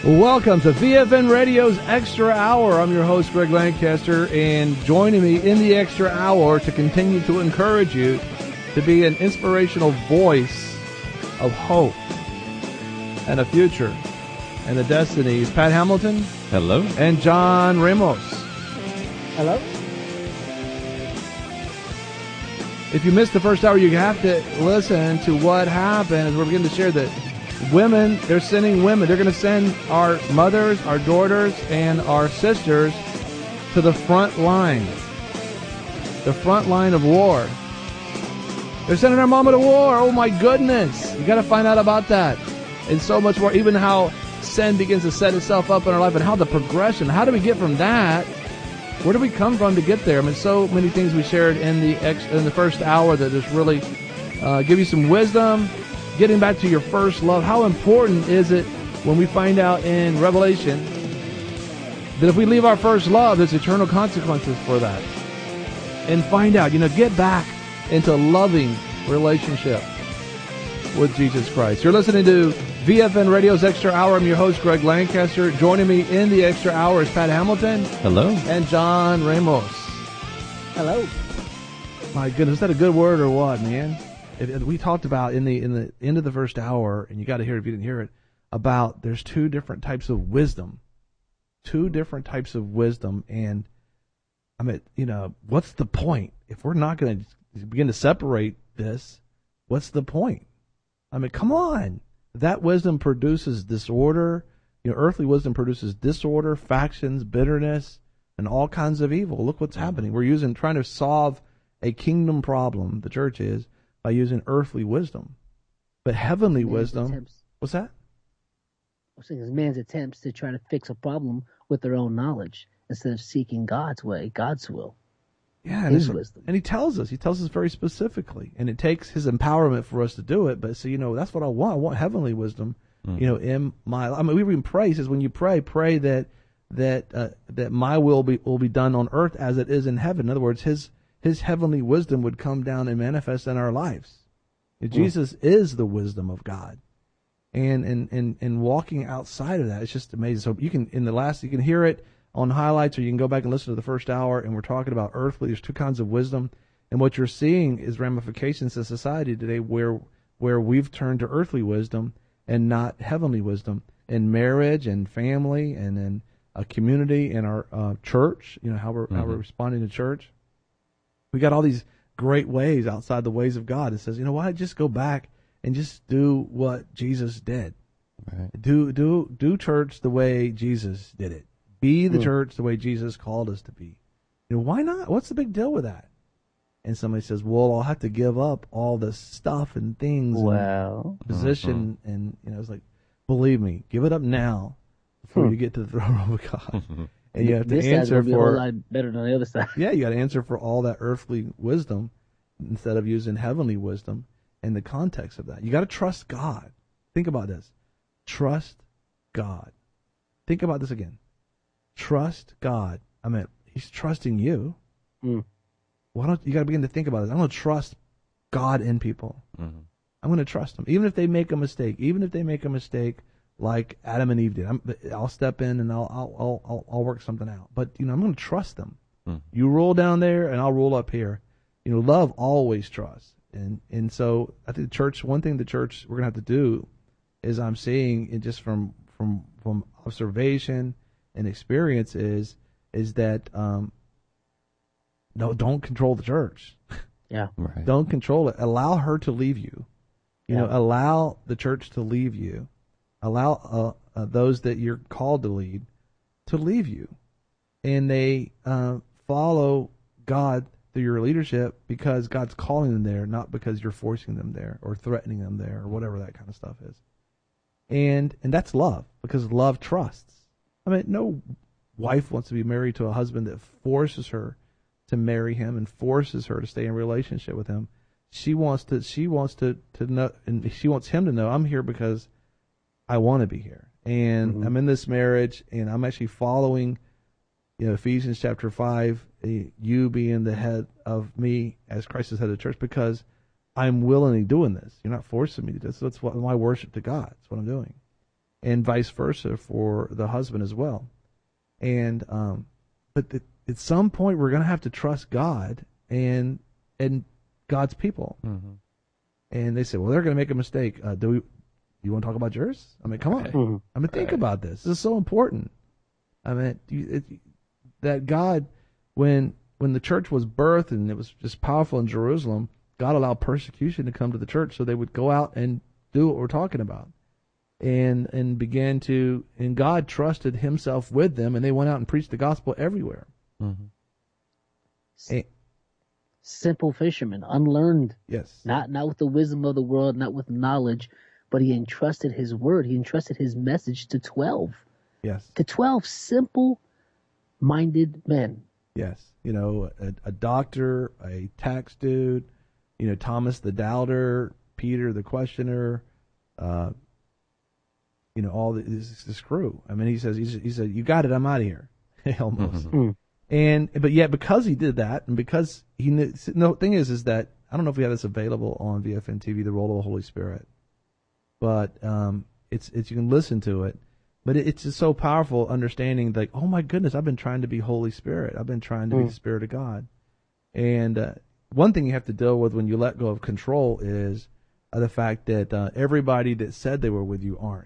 Welcome to VFN Radio's Extra Hour. I'm your host, Greg Lancaster, and joining me in the Extra Hour to continue to encourage you to be an inspirational voice of hope and a future and a destiny is Pat Hamilton. Hello. And John Ramos. Hello. If you missed the first hour, you have to listen to what happened as we're beginning to share that women, they're sending women. They're going to send our mothers, our daughters, and our sisters to the front line. The front line of war. They're sending our mama to war. Oh my goodness. You got to find out about that. And so much more. Even how sin begins to set itself up in our life and how the progression, how do we get from that? Where do we come from to get there? I mean, so many things we shared in the first hour that just really give you some wisdom. Getting back to your first love, how important is it when we find out in Revelation that if we leave our first love, there's eternal consequences for that? And find out, get back into a loving relationship with Jesus Christ. You're listening to VFN Radio's Extra Hour. I'm your host, Greg Lancaster. Joining me in the Extra Hour is Pat Hamilton. Hello. And John Ramos. Hello. My goodness, is that a good word or what, man? We talked about in the end of the first hour, and you got to hear it if you didn't hear it, about there's two different types of wisdom. Two different types of wisdom. And, I mean, what's the point? If we're not going to begin to separate this, what's the point? I mean, come on. That wisdom produces disorder. Earthly wisdom produces disorder, factions, bitterness, and all kinds of evil. Look what's happening. We're trying to solve a kingdom problem, the church is, by using earthly wisdom. But heavenly wisdom, what's that? I'm saying it's man's attempts to try to fix a problem with their own knowledge instead of seeking God's way, God's will. Yeah, his wisdom. And he tells us very specifically, and it takes his empowerment for us to do it. But so, that's what I want. I want heavenly wisdom, in my life. I mean, we even pray. He says, when you pray that my will be done on earth as it is in heaven. In other words, his heavenly wisdom would come down and manifest in our lives. Jesus is the wisdom of God. And walking outside of that, it's just amazing. So you can hear it on highlights, or you can go back and listen to the first hour, and we're talking about earthly. There's two kinds of wisdom. And what you're seeing is ramifications in society today where we've turned to earthly wisdom and not heavenly wisdom in marriage and family and in a community and our church, how we're responding to church. We got all these great ways outside the ways of God. It says, why just go back and just do what Jesus did. Right. Do church the way Jesus did it. Be the church the way Jesus called us to be. Why not? What's the big deal with that? And somebody says, well, I'll have to give up all this stuff and things and position. And, it's like, believe me, give it up now before you get to the throne room of God. And you have to answer for a lot better than the other side. Yeah, you got to answer for all that earthly wisdom instead of using heavenly wisdom in the context of that. You got to trust God. Think about this. Trust God. Think about this again. Trust God. I mean, he's trusting you. Why don't you got to begin to think about this? I'm going to trust God in people. I'm going to trust them, even if they make a mistake. Even if they make a mistake like Adam and Eve did. I'll step in and I'll work something out. But I'm going to trust them. You roll down there and I'll roll up here. Love always trusts. And so I think one thing the church we're going to have to do is, I'm seeing it just from observation and experience is that no, don't control the church. Yeah. Right. Don't control it. Allow her to leave you. Allow the church to leave you. Allow those that you're called to lead to leave you. And they follow God through your leadership because God's calling them there, not because you're forcing them there or threatening them there or whatever that kind of stuff is. And that's love, because love trusts. I mean, no wife wants to be married to a husband that forces her to marry him and forces her to stay in a relationship with him. She wants to know, and she wants him to know, I'm here because I want to be here. And I'm in this marriage, and I'm actually following, Ephesians chapter 5, you being the head of me as Christ is head of the church, because I'm willingly doing this. You're not forcing me to do this. That's what my worship to God. That's what I'm doing. and vice versa for the husband as well. And but at some point we're going to have to trust God and God's people. Mm-hmm. And they say, well, they're going to make a mistake. You want to talk about yours? I mean, come on. Mhm. I mean, think about this. This is so important. I mean, that God, when the church was birthed and it was just powerful in Jerusalem, God allowed persecution to come to the church so they would go out and do what we're talking about. And began to, and God trusted himself with them, and they went out and preached the gospel everywhere. Mm-hmm. And, Simple fishermen, unlearned, yes. not with the wisdom of the world, not with knowledge, but he entrusted his word, he entrusted his message to 12. Yes. To 12 simple-minded men. Yes. You know, a doctor, a tax dude, you know, Thomas the doubter, Peter the questioner, you know, all this crew. I mean, he said, you got it, I'm out of here. Almost. Mm-hmm. But yet because he did that, and because he knew, no, thing is that, I don't know if we have this available on VFN TV, the role of the Holy Spirit, but it's you can listen to it, but it's just so powerful understanding, like, oh my goodness, I've been trying to be Holy Spirit. I've been trying to be the Spirit of God. And one thing you have to deal with when you let go of control is the fact that everybody that said they were with you aren't.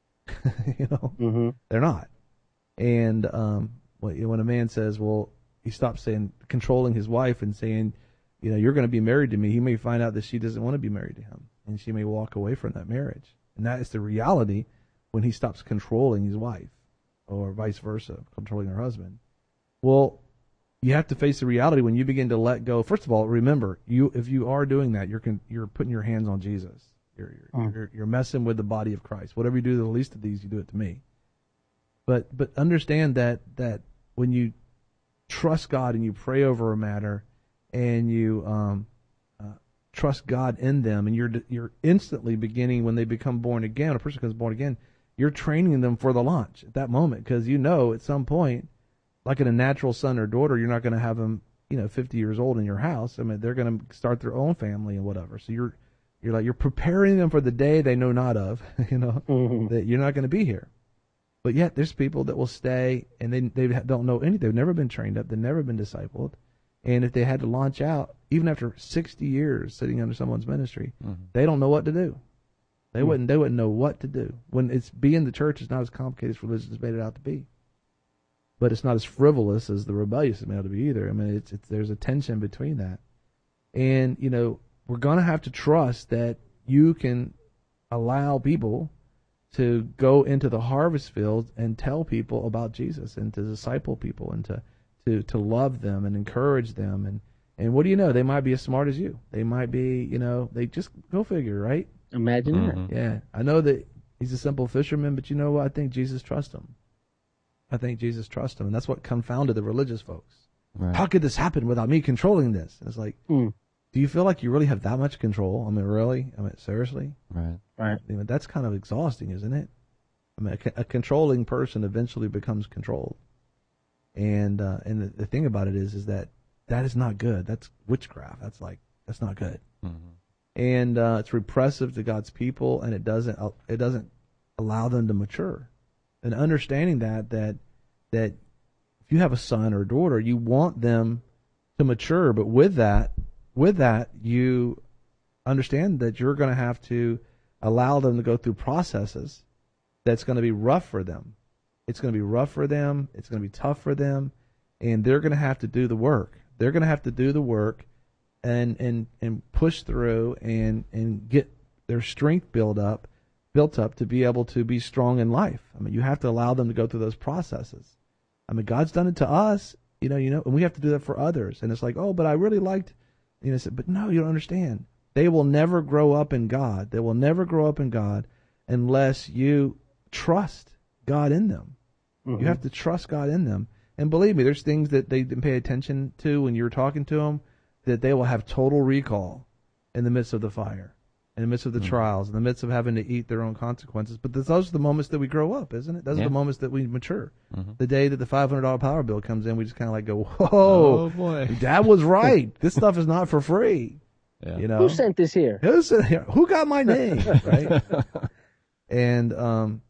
You know, they're not. And when a man says, well, he stops saying, controlling his wife and saying, you know, you're going to be married to me, he may find out that she doesn't want to be married to him, and she may walk away from that marriage. And that is the reality when he stops controlling his wife, or vice versa, controlling her husband. Well, you have to face the reality when you begin to let go. First of all, remember, if you are doing that, you're putting your hands on Jesus. You're messing with the body of Christ. Whatever you do to the least of these, you do it to me. But understand that when you trust God and you pray over a matter, and you trust God in them, and you're instantly beginning, when they become born again, a person becomes born again, you're training them for the launch at that moment, because you know at some point, like in a natural son or daughter, you're not going to have them, 50 years old in your house. I mean, they're going to start their own family and whatever. So you're preparing them for the day they know not of, that you're not going to be here. But yet there's people that will stay, and they don't know anything. They've never been trained up. They've never been discipled. And if they had to launch out, even after 60 years sitting under someone's ministry, they don't know what to do. They wouldn't know what to do. When it's being the church is not as complicated as religion has made it out to be. But it's not as frivolous as the rebellious is made out to be either. I mean, there's a tension between that. And, we're going to have to trust that you can allow people to go into the harvest field and tell people about Jesus, and to disciple people, and to love them and encourage them. And what do you know? They might be as smart as you. They might be, they just go figure, right? Imagine that. Yeah. I know that he's a simple fisherman, but you know what? I think Jesus trusts him. And that's what confounded the religious folks. Right. How could this happen without me controlling this? And it's like, do you feel like you really have that much control? I mean, really? I mean, seriously? Right. I mean, that's kind of exhausting, isn't it? I mean, a controlling person eventually becomes controlled. And the thing about it is that is not good. That's witchcraft. That's not good. Mm-hmm. And it's repressive to God's people, and it doesn't allow them to mature. And understanding that if you have a son or a daughter, you want them to mature, but with that, you understand that you're going to have to allow them to go through processes that's going to be rough for them. It's going to be rough for them. It's going to be tough for them, and they're going to have to do the work. They're going to have to do the work and push through and get their strength built up to be able to be strong in life. I mean, you have to allow them to go through those processes. I mean, God's done it to us, and we have to do that for others. And it's like, oh, but I really liked, but no, you don't understand. They will never grow up in God. They will never grow up in God unless you trust God in them. Mm-hmm. You have to trust God in them. And believe me, there's things that they didn't pay attention to when you're talking to them that they will have total recall in the midst of the fire, in the midst of the trials, in the midst of having to eat their own consequences. But those are the moments that we grow up, isn't it? Those are the moments that we mature. Mm-hmm. The day that the $500 power bill comes in, we just kind of like go, whoa, oh boy, Dad was right. This stuff is not for free. Yeah. Who sent this here? Who got my name? Right? And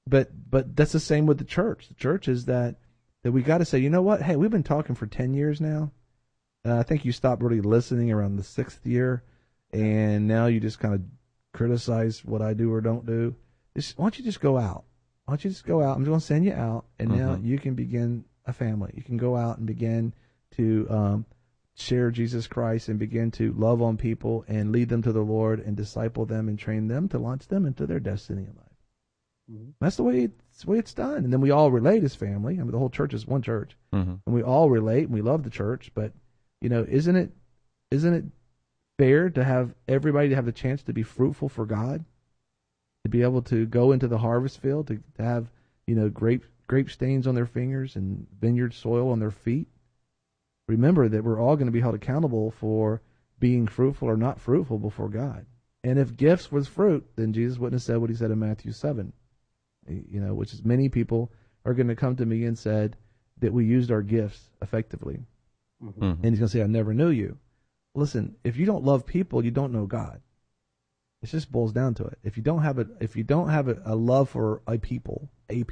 but that's the same with the church. The church is that we got to say, you know what? Hey, we've been talking for 10 years now. I think you stopped really listening around the 6th year, and now you just kind of criticize what I do or don't do. Why don't you just go out? Why don't you just go out? I'm going to send you out, and now you can begin a family. You can go out and begin to share Jesus Christ and begin to love on people and lead them to the Lord and disciple them and train them to launch them into their destiny in life. That's the way it's done. And then we all relate as family. I mean, the whole church is one church, and we all relate and we love the church. But isn't it fair to have everybody to have the chance to be fruitful for God, to be able to go into the harvest field, to have grape stains on their fingers and vineyard soil on their feet? Remember that we're all going to be held accountable for being fruitful or not fruitful before God. And if gifts was fruit, then Jesus wouldn't have said what he said in Matthew 7, which is many people are going to come to me and said that we used our gifts effectively. And he's going to say, I never knew you. Listen, if you don't love people, you don't know God. It just boils down to it. If you don't have a love for a people,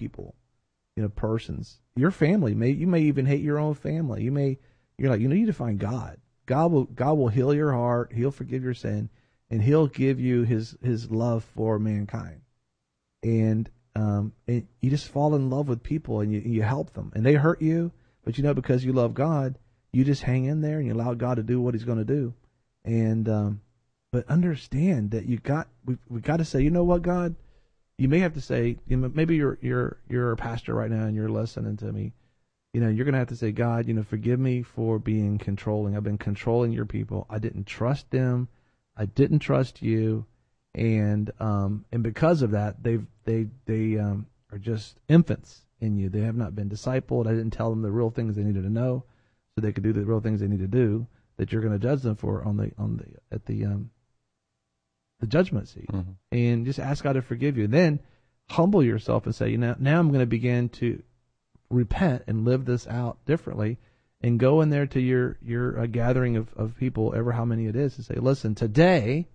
persons, your family, you may even hate your own family. You're like, you need to find God. God will heal your heart. He'll forgive your sin, and he'll give you his love for mankind. And you just fall in love with people, and you help them, and they hurt you, but because you love God, you just hang in there and you allow God to do what he's going to do. And but understand that we got to say, you know what, God, you may have to say, maybe you're a pastor right now and you're listening to me. You're going to have to say, God, forgive me for being controlling. I've been controlling your people. I didn't trust them. I didn't trust you. And because of that, they are just infants in you. They have not been discipled. I didn't tell them the real things they needed to know, so they could do the real things they need to do that you're going to judge them for at the judgment seat. And just ask God to forgive you. And then humble yourself and say, now I'm going to begin to repent and live this out differently, and go in there to your gathering of people, ever how many it is, and say, listen, today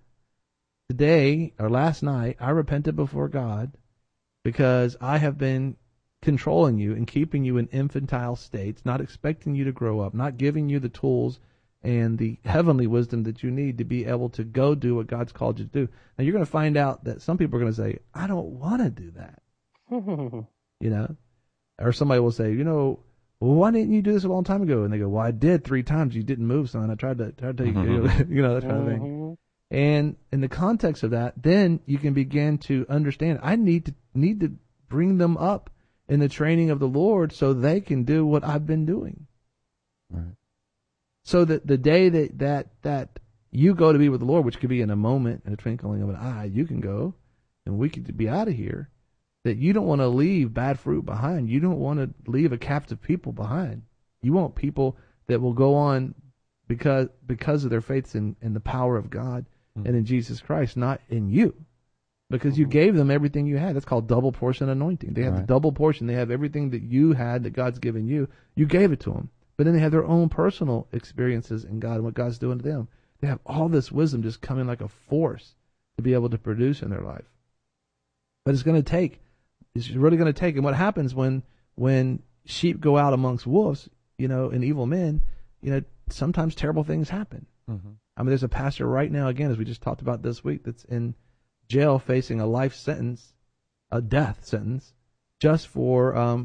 or last night, I repented before God because I have been controlling you and keeping you in infantile states, not expecting you to grow up, not giving you the tools and the heavenly wisdom that you need to be able to go do what God's called you to do. Now, you're going to find out that some people are going to say, I don't want to do that. Or somebody will say, well, why didn't you do this a long time ago? And they go, well, I did 3 times. You didn't move, son. I tried to tell you, that kind of thing. And in the context of that, then you can begin to understand, I need to bring them up in the training of the Lord so they can do what I've been doing. Right. So that the day that you go to be with the Lord, which could be in a moment, in a twinkling of an eye, you can go and we could be out of here. That you don't want to leave bad fruit behind. You don't want to leave a captive people behind. You want people that will go on because of their faith in the power of God and in Jesus Christ, not in you. Because you gave them everything you had. That's called double portion anointing. They have the double portion. They have everything that you had that God's given you. You gave it to them. But then they have their own personal experiences in God and what God's doing to them. They have all this wisdom just coming like a force to be able to produce in their life. But it's really going to take. And what happens when sheep go out amongst wolves, and evil men, sometimes terrible things happen. I mean, there's a pastor right now, again, as we just talked about this week, that's in jail facing a life sentence, a death sentence, just for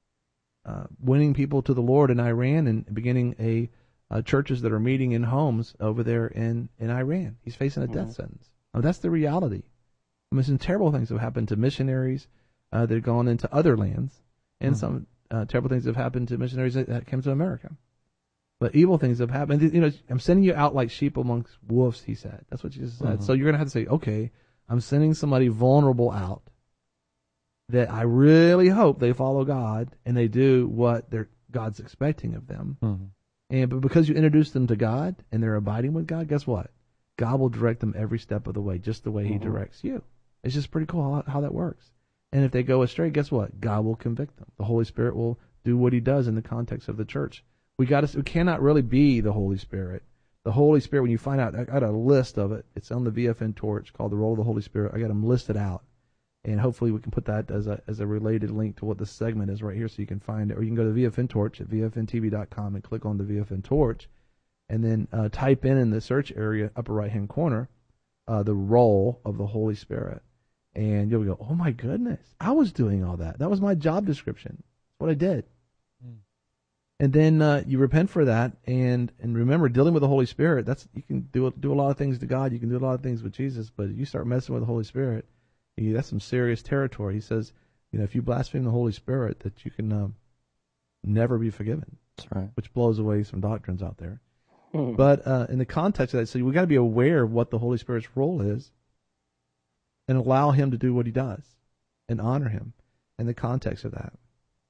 winning people to the Lord in Iran and beginning churches that are meeting in homes over there in Iran. He's facing a death sentence. I mean, that's the reality. I mean, some terrible things have happened to missionaries that have gone into other lands, and some terrible things have happened to missionaries that came to America. But evil things have happened. I'm sending you out like sheep amongst wolves, he said. That's what Jesus said. So you're going to have to say, okay, I'm sending somebody vulnerable out that I really hope they follow God and they do what God's expecting of them. But because you introduce them to God and they're abiding with God, guess what? God will direct them every step of the way, just the way he directs you. It's just pretty cool how that works. And if they go astray, guess what? God will convict them. The Holy Spirit will do what he does in the context of the church. We cannot really be the Holy Spirit. The Holy Spirit, when you find out, I got a list of it. It's on the VFN torch called The Role of the Holy Spirit. I got them listed out. And hopefully we can put that as a related link to what this segment is right here, so you can find it. Or you can go to VFN Torch at VFNTV.com and click on the VFN Torch, and then type in the search area, upper right-hand corner, the role of the Holy Spirit. And you'll go, oh my goodness, I was doing all that. That was my job description. That's what I did. And then you repent for that, and remember, dealing with the Holy Spirit, you can do a lot of things to God, you can do a lot of things with Jesus, but if you start messing with the Holy Spirit, that's some serious territory. He says, if you blaspheme the Holy Spirit, that you can never be forgiven. That's right. Which blows away some doctrines out there. But in the context of that, so we got to be aware of what the Holy Spirit's role is, and allow Him to do what He does, and honor Him in the context of that.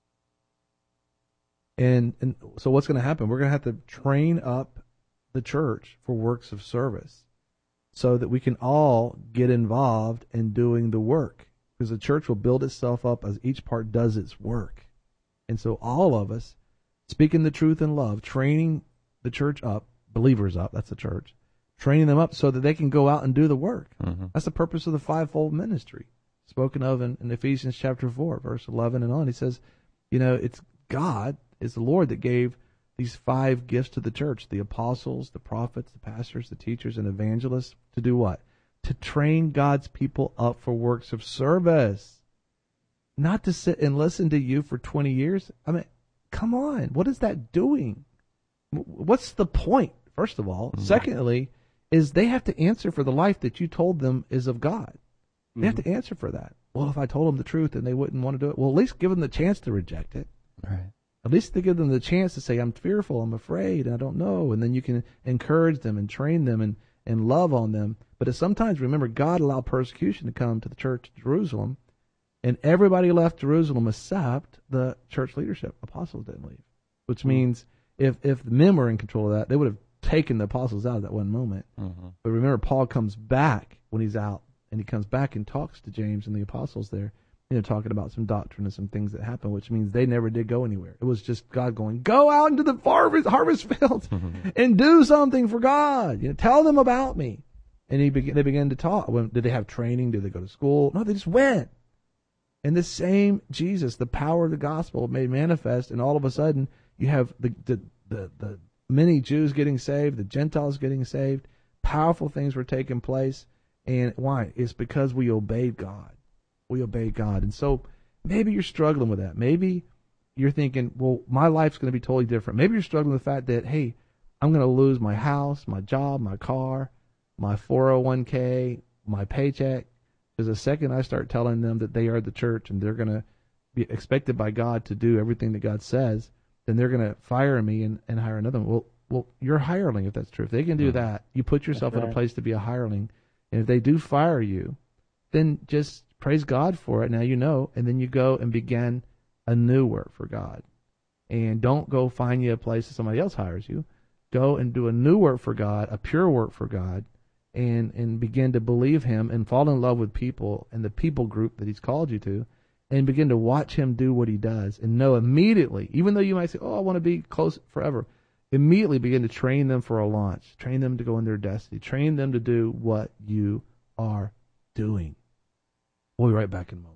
And so what's going to happen? We're going to have to train up the church for works of service, so that we can all get involved in doing the work, because the church will build itself up as each part does its work. And so all of us, speaking the truth in love, training the church up, believers up, that's the church, training them up so that they can go out and do the work. Mm-hmm. That's the purpose of the fivefold ministry, spoken of in Ephesians chapter 4, verse 11 and on. He says, it's God, it's the Lord that gave these 5 gifts to the church: the apostles, the prophets, the pastors, the teachers, and evangelists. To do what? To train God's people up for works of service. Not to sit and listen to you for 20 years. I mean, come on. What is that doing? What's the point, first of all? Mm-hmm. Secondly, is they have to answer for the life that you told them is of God. They have to answer for that. Well, if I told them the truth and they wouldn't want to do it, well, at least give them the chance to reject it. Right. At least to give them the chance to say, I'm fearful, I'm afraid, I don't know. And then you can encourage them and train them and love on them. But sometimes, remember, God allowed persecution to come to the church at Jerusalem, and everybody left Jerusalem except the church leadership. Apostles didn't leave, which means if the men were in control of that, they would have taken the apostles out at that one moment. Mm-hmm. But remember, Paul comes back when he's out, and he comes back and talks to James and the apostles there, talking about some doctrine and some things that happened, which means they never did go anywhere. It was just God going, go out into the harvest fields and do something for God. Tell them about me. And they began to talk. Did they have training? Did they go to school? No, they just went. And the same Jesus, the power of the gospel made manifest, and all of a sudden you have the many Jews getting saved, the Gentiles getting saved. Powerful things were taking place. And why? It's because we obeyed God. We obey God. And so maybe you're struggling with that. Maybe you're thinking, well, my life's going to be totally different. Maybe you're struggling with the fact that, hey, I'm going to lose my house, my job, my car, my 401k, my paycheck. Because the second I start telling them that they are the church and they're going to be expected by God to do everything that God says, then they're going to fire me and hire another one. Well, you're a hireling if that's true. If they can do that, you put yourself in a place to be a hireling. And if they do fire you, then just praise God for it. Now you know, and then you go and begin a new work for God. And don't go find you a place that somebody else hires you. Go and do a new work for God, a pure work for God, and begin to believe Him and fall in love with people and the people group that He's called you to, and begin to watch Him do what He does, and know immediately, even though you might say, oh, I want to be close forever, immediately begin to train them for a launch, train them to go in their destiny, train them to do what you are doing. We'll be right back in a moment.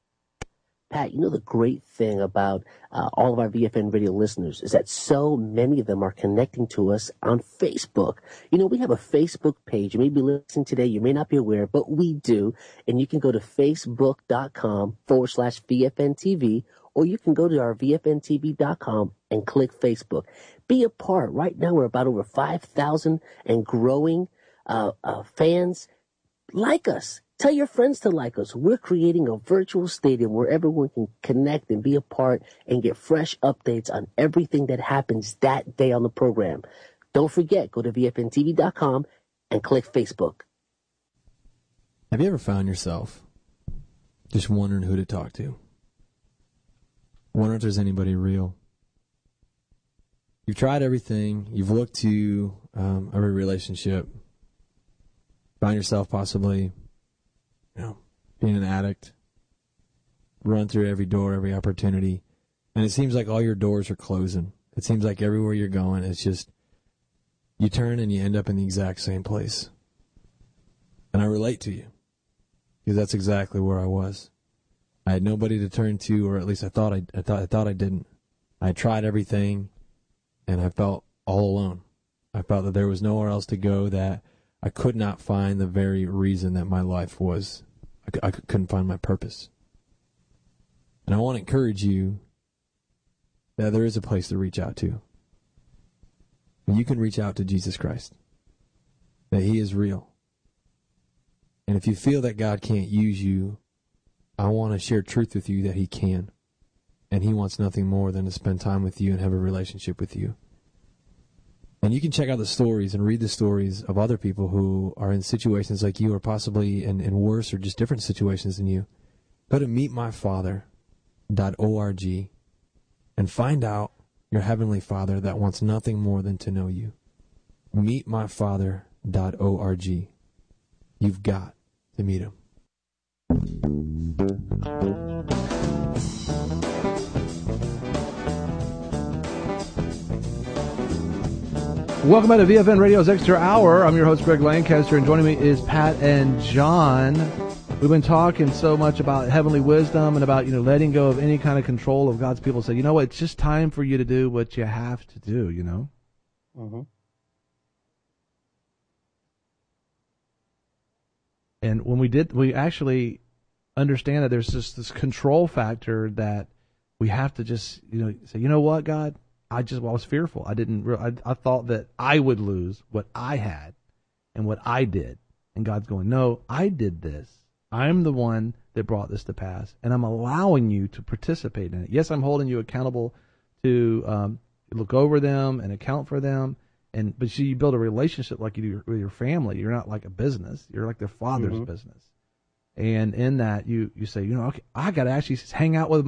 Pat, the great thing about all of our VFN radio listeners is that so many of them are connecting to us on Facebook. We have a Facebook page. You may be listening today. You may not be aware, but we do. And you can go to facebook.com/VFNTV, or you can go to our VFNTV.com and click Facebook. Be a part. Right now, we're about over 5,000 and growing fans. Like us. Tell your friends to like us. We're creating a virtual stadium where everyone can connect and be a part and get fresh updates on everything that happens that day on the program. Don't forget, go to VFNTV.com and click Facebook. Have you ever found yourself just wondering who to talk to? Wondering if there's anybody real? You've tried everything. You've looked to every relationship. Find yourself possibly being an addict, run through every door, every opportunity, and it seems like all your doors are closing. It seems like everywhere you're going, it's just, you turn and you end up in the exact same place. And I relate to you. Because that's exactly where I was. I had nobody to turn to, or at least I thought I didn't. I tried everything, and I felt all alone. I felt that there was nowhere else to go, that I could not find the very reason that my life was. I couldn't find my purpose. And I want to encourage you that there is a place to reach out to. You can reach out to Jesus Christ, that he is real. And if you feel that God can't use you, I want to share truth with you that he can. And he wants nothing more than to spend time with you and have a relationship with you. And you can check out the stories and read the stories of other people who are in situations like you, or possibly in worse or just different situations than you. Go to meetmyfather.org and find out your Heavenly Father that wants nothing more than to know you. Meetmyfather.org. You've got to meet him. Welcome back to VFN Radio's Extra Hour. I'm your host, Greg Lancaster, and joining me is Pat and John. We've been talking so much about heavenly wisdom and about, letting go of any kind of control of God's people. So, you know what? It's just time for you to do what you have to do, Mm-hmm. And when we actually understand that there's just this control factor that we have to just, say, you know what, God? I was fearful. I thought that I would lose what I had and what I did. And God's going, no, I did this. I'm the one that brought this to pass, and I'm allowing you to participate in it. Yes, I'm holding you accountable to look over them and account for them. But you build a relationship like you do with your family. You're not like a business. You're like their father's business. And in that, you say, okay, I got to actually hang out with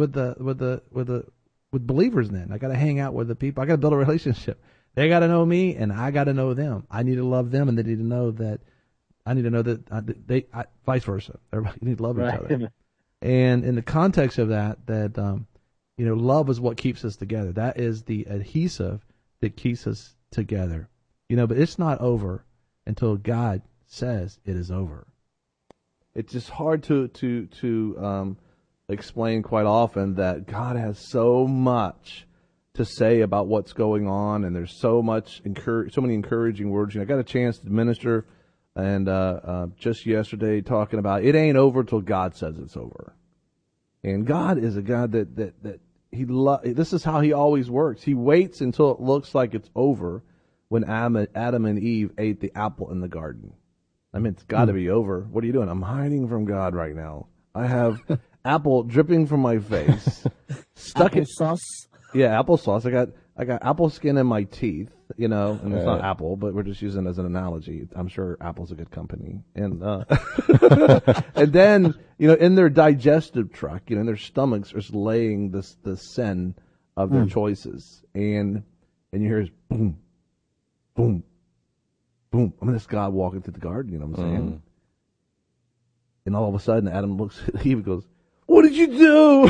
believers. Then I got to hang out with the people. I got to build a relationship. They got to know me, and I got to know them. I need to love them, and they need to know that. I need to know that vice versa. Everybody need to love each other. And in the context of that, love is what keeps us together. That is the adhesive that keeps us together. But it's not over until God says it is over. It's just hard to explain quite often that God has so much to say about what's going on, and there's so many encouraging words. I got a chance to minister, and just yesterday talking about it ain't over till God says it's over. And God is a God that this is how he always works. He waits until it looks like it's over when Adam and Eve ate the apple in the garden. I mean, it's got to be over. What are you doing? I'm hiding from God right now. I have apple dripping from my face. Stuck in sauce. Yeah, applesauce. I got apple skin in my teeth, and it's not apple, but we're just using it as an analogy. I'm sure Apple's a good company. And and then, in their digestive tract, in their stomachs are laying the sin of their choices. And you hear boom, boom, boom. I mean, this God walking through the garden, you know what I'm saying? And all of a sudden, Adam looks at Eve and goes, "What did you do?"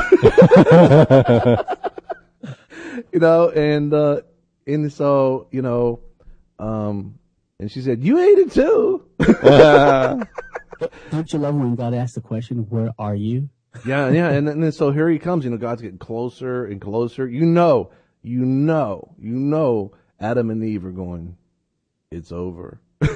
And so, and she said, "You ate it too." Don't you love when God asks the question, "Where are you?" Yeah. And then so here he comes, God's getting closer and closer. Adam and Eve are going, "It's over."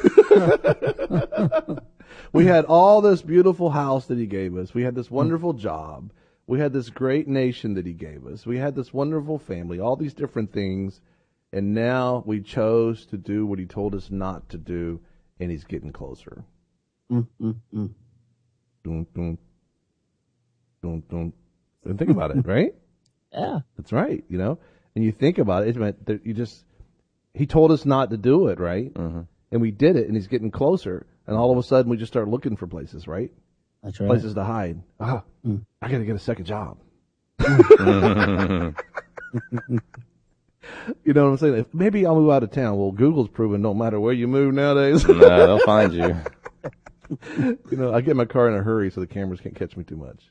We had all this beautiful house that he gave us. We had this wonderful job. We had this great nation that he gave us. We had this wonderful family, all these different things. And now we chose to do what he told us not to do, and he's getting closer. Dun, dun, dun, dun. And think about it, right? Yeah. That's right, And you think about it, he told us not to do it, right? Mm-hmm. And we did it, and he's getting closer. And all of a sudden, we just start looking for places, right? That's right. Places to hide. I got to get a second job. You know what I'm saying? Maybe I'll move out of town. Well, Google's proven no matter where you move nowadays. No, they'll find you. I get my car in a hurry so the cameras can't catch me too much.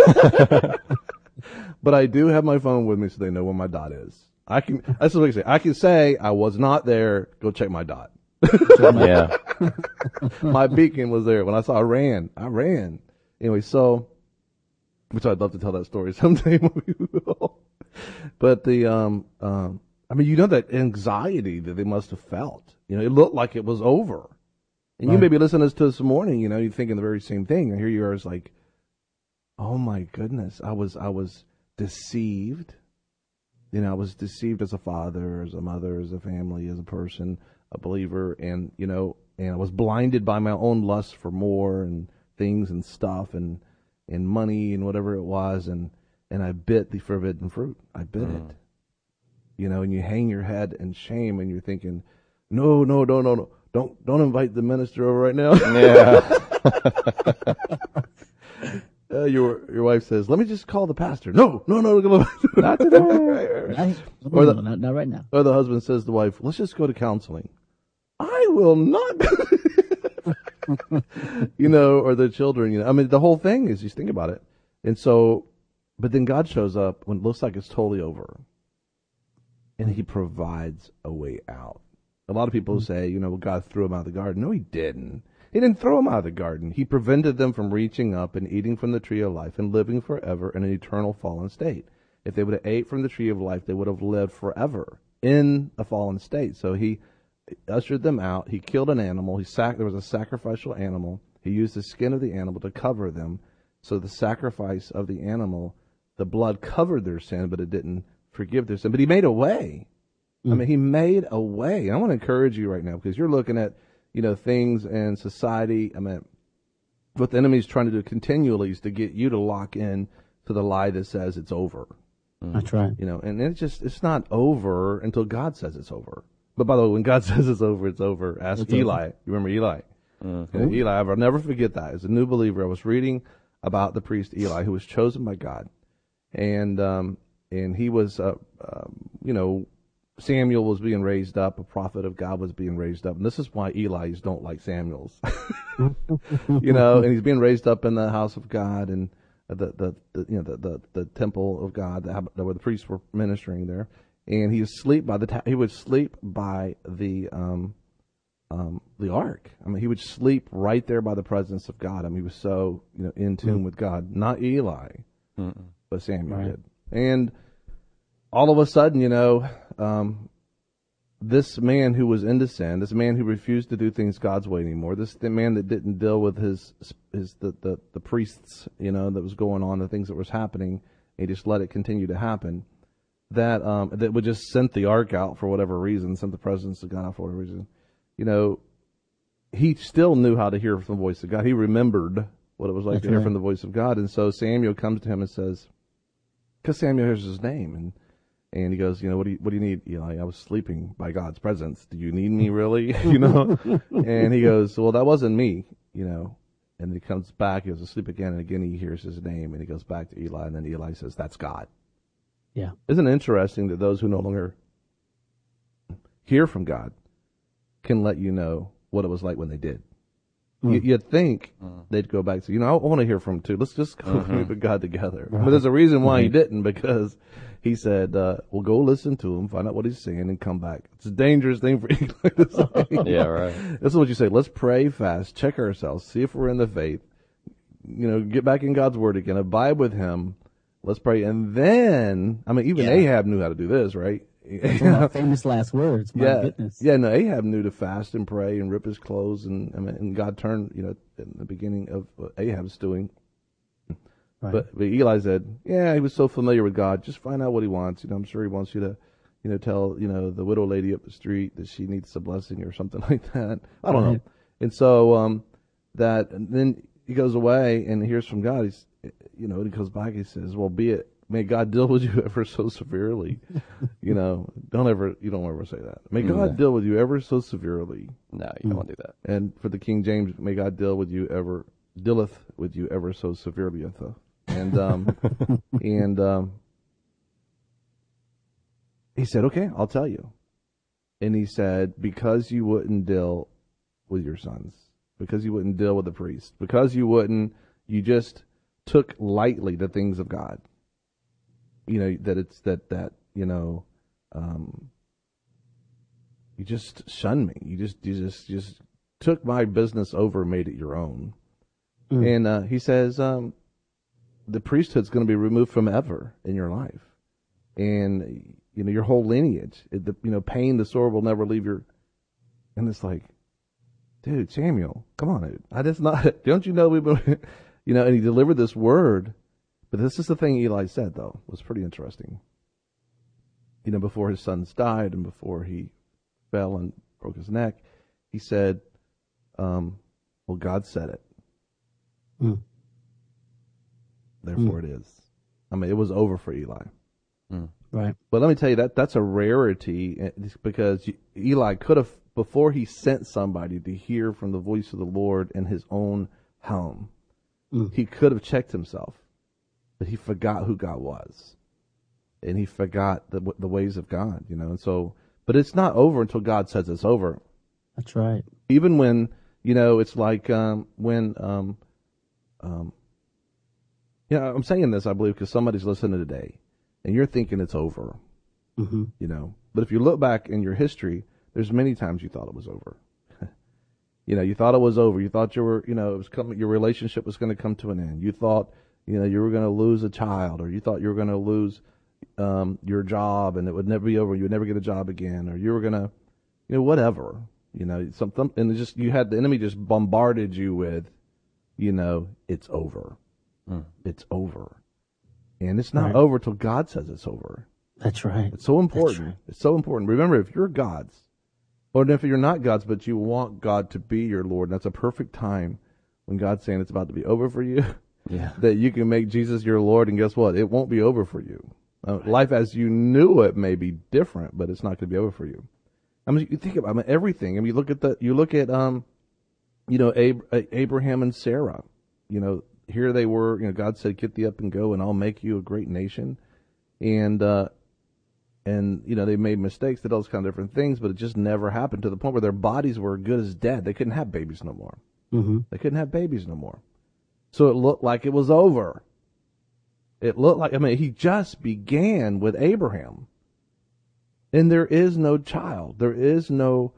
But I do have my phone with me so they know where my dot is. That's what I can say. I can say I was not there. Go check my dot. Yeah. My beacon was there. When I saw, I ran. Anyway, so, which I'd love to tell that story someday. But I mean, that anxiety that they must have felt. It looked like it was over. And Right. you may be listening to this morning, you're thinking the very same thing. And here you are, it's like, oh my goodness, I was deceived. I was deceived as a father, as a mother, as a family, as a person, a believer, and I was blinded by my own lust for more and things and stuff and money and whatever it was, and I bit the forbidden fruit. I bit it. And you hang your head in shame, and you're thinking, no, don't invite the minister over right now. Yeah. Your wife says, let me just call the pastor. No. Not today. Not right now. Or the husband says to the wife, let's just go to counseling. I will not. Or the children, I mean, the whole thing is, just think about it. And so, but then God shows up when it looks like it's totally over. And he provides a way out. A lot of people say, God threw him out of the garden. No, he didn't. He didn't throw them out of the garden. He prevented them from reaching up and eating from the tree of life and living forever in an eternal fallen state. If they would have ate from the tree of life, they would have lived forever in a fallen state. So he ushered them out. He killed an animal. There was a sacrificial animal. He used the skin of the animal to cover them. So the sacrifice of the animal, the blood covered their sin, but it didn't forgive their sin. But he made a way. I mean, he made a way. And I want to encourage you right now, because you're looking at things in society. I mean, what the enemy's trying to do continually is to get you to lock in to the lie that says it's over. That's right. And it's not over until God says it's over. But by the way, when God says it's over. Ask It's Eli. over. You remember Eli? Eli, I'll never forget that. As a new believer, I was reading about the priest Eli, who was chosen by God. And he was, Samuel was being raised up, a prophet of God was being raised up, and this is why Eli's don't like Samuels, and he's being raised up in the house of God and the temple of God where the priests were ministering there, and he would sleep by the ark. I mean, he would sleep right there by the presence of God. I mean, he was so in tune with God. Not Eli, but Samuel did, and all of a sudden, this man who was into sin, this man who refused to do things God's way anymore, the man that didn't deal with the priests, that was going on, the things that was happening, he just let it continue to happen. That would just sent the ark out for whatever reason, sent the presence of God out for whatever reason. He still knew how to hear from the voice of God. He remembered what it was like to hear from the voice of God, and so Samuel comes to him and says, because Samuel hears his name, and he goes, what do you need, Eli? I was sleeping by God's presence. Do you need me really? And he goes, well, that wasn't me, And then he comes back, he goes to sleep again, and again he hears his name, and he goes back to Eli, and then Eli says, that's God. Yeah. Isn't it interesting that those who no longer hear from God can let you know what it was like when they did? You'd think they'd go back to, I want to hear from him too. Let's just go meet with God together. Right. But there's a reason why he didn't, because he said, well, go listen to him, find out what he's saying, and come back. It's a dangerous thing for Eli to say. Yeah, right. This is what you say. Let's pray fast, check ourselves, see if we're in the faith, get back in God's word again, abide with him. Let's pray. And then, I mean, even Ahab knew how to do this, right? Famous last words. My goodness. Yeah, no, Ahab knew to fast and pray and rip his clothes, and God turned, in the beginning of what Ahab's doing. Right. But Eli said, he was so familiar with God, just find out what he wants. I'm sure he wants you to, tell, the widow lady up the street that she needs a blessing or something like that. I don't know. And so, and then he goes away and hears from God. He's, and he goes back, he says, well, may God deal with you ever so severely. You don't ever say that. May God deal with you ever so severely. No, you don't want to do that. And for the King James, may God dealeth with you ever so severely. And he said, okay, I'll tell you. And he said, because you wouldn't deal with your sons, because you wouldn't deal with the priest, because you just took lightly the things of God. You just shun me. You just took my business over and made it your own. And he says, the priesthood's going to be removed from ever in your life. And, your whole lineage, pain, the sword will never leave your, and it's like, dude, Samuel, come on, dude. Don't you know we've been, and he delivered this word. But this is the thing Eli said, though, was pretty interesting. Before his sons died and before he fell and broke his neck, he said, well, God said it. Therefore it is. I mean, it was over for Eli. Right. But let me tell you, that's a rarity, because Eli could have, before he sent somebody to hear from the voice of the Lord in his own home, he could have checked himself, but he forgot who God was, and he forgot the ways of God, and so, but it's not over until God says it's over. That's right. Even when, it's like, I'm saying this, I believe, because somebody's listening today, and you're thinking it's over, But if you look back in your history, there's many times you thought it was over. You thought it was over. You thought you were, it was coming. Your relationship was going to come to an end. You thought, you were going to lose a child, or you thought you were going to lose your job, and it would never be over. You would never get a job again, or you were going to, whatever. Something, and you had the enemy just bombarded you with, it's over. It's over. And it's not over till God says it's over. That's right. It's so important. Right. It's so important. Remember, if you're God's, or if you're not God's, but you want God to be your Lord, and that's a perfect time when God's saying it's about to be over for you, that you can make Jesus your Lord, and guess what? It won't be over for you. Life as you knew it may be different, but it's not going to be over for you. I mean, you think about everything. I mean, you look at Abraham and Sarah. Here they were, God said, get thee up and go, and I'll make you a great nation. And they made mistakes, did all those kind of different things, but it just never happened to the point where their bodies were good as dead. They couldn't have babies no more. They couldn't have babies no more. So it looked like it was over. It looked like, he just began with Abraham. And there is no child. There's no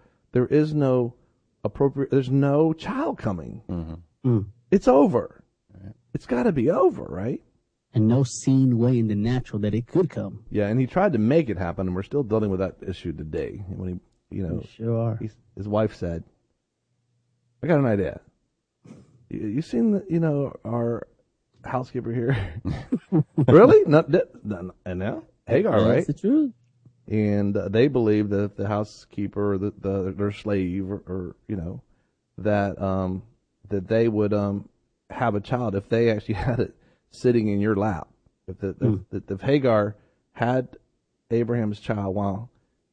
child coming. It's over. It's got to be over, right? And no seen way in the natural that it could come. Yeah, and he tried to make it happen, and we're still dealing with that issue today. When he, We sure are. His wife said, "I got an idea. You seen our housekeeper here? Really? And now Hagar, right? That's the truth. And they believe that the housekeeper, their slave, or that they would have a child if they actually had it sitting in your lap. If Hagar had Abraham's child while